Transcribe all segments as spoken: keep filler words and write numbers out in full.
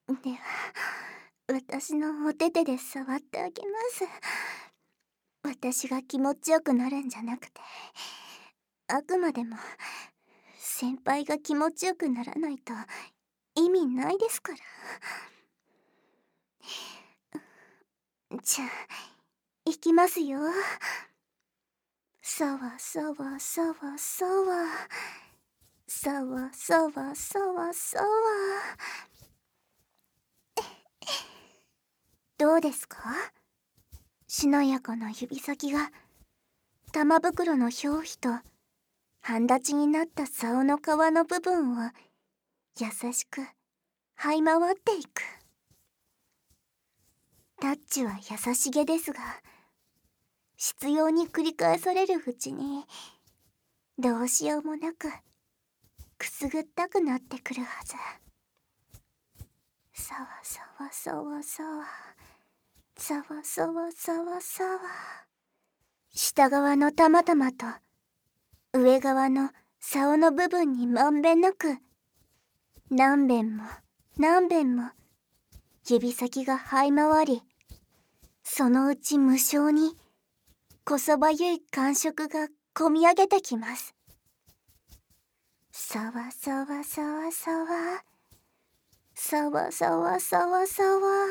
では、私のお手手で触ってあげます。私が気持ちよくなるんじゃなくて、あくまでも先輩が気持ちよくならないと意味ないですから。じゃあ、いきますよ。さわさわさわさわ。さわさわさわさわ。どうですか？しなやかな指先が玉袋の表皮と半立ちになった竿の皮の部分を優しく這い回っていく。タッチは優しげですが、執拗に繰り返されるうちにどうしようもなくくすぐったくなってくるはず。さわさわさわさわ、さわさわさわさわ。下側の玉々と上側の竿の部分にまんべんなく何遍も何遍も指先が這い回り、そのうち無性にこそばゆい感触がこみ上げてきます。さわさわさわさわ、さわさわさわさわ。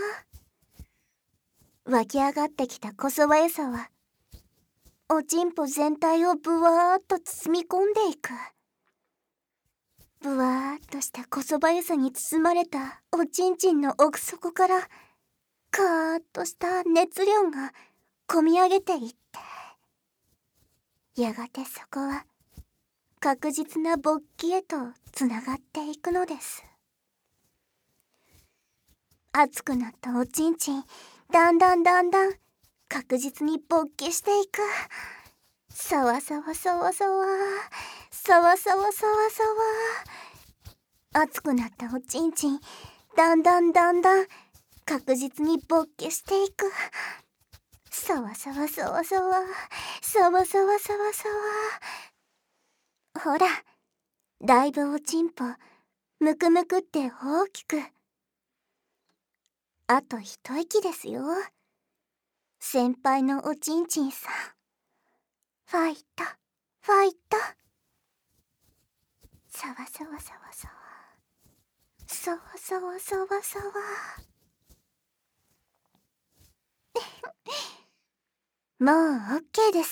湧き上がってきたこそばゆさはおちんぽ全体をぶわーっと包み込んでいく。ぶわーっとしたこそばゆさに包まれたおちんちんの奥底からカーッとした熱量がこみ上げていって、やがてそこは確実な勃起へとつながっていくのです。熱くなったおちんちん、だんだんだんだん確実に勃起していく。さわさわさわさわ、さわさわさわさわ。熱くなったおちんちん、だんだんだんだん確実に勃起していく。さわさわさわさわ、さわさわさわさわ。ほら、だいぶおちんぽむくむくって大きく。あと一息ですよ、先輩のおちんちんさん。ファイトファイト。さわさわさわさわ、さわさわさわさわ。もうオッケーです。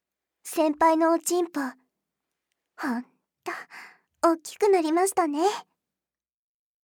先輩のおちんぽほんと大きくなりましたね。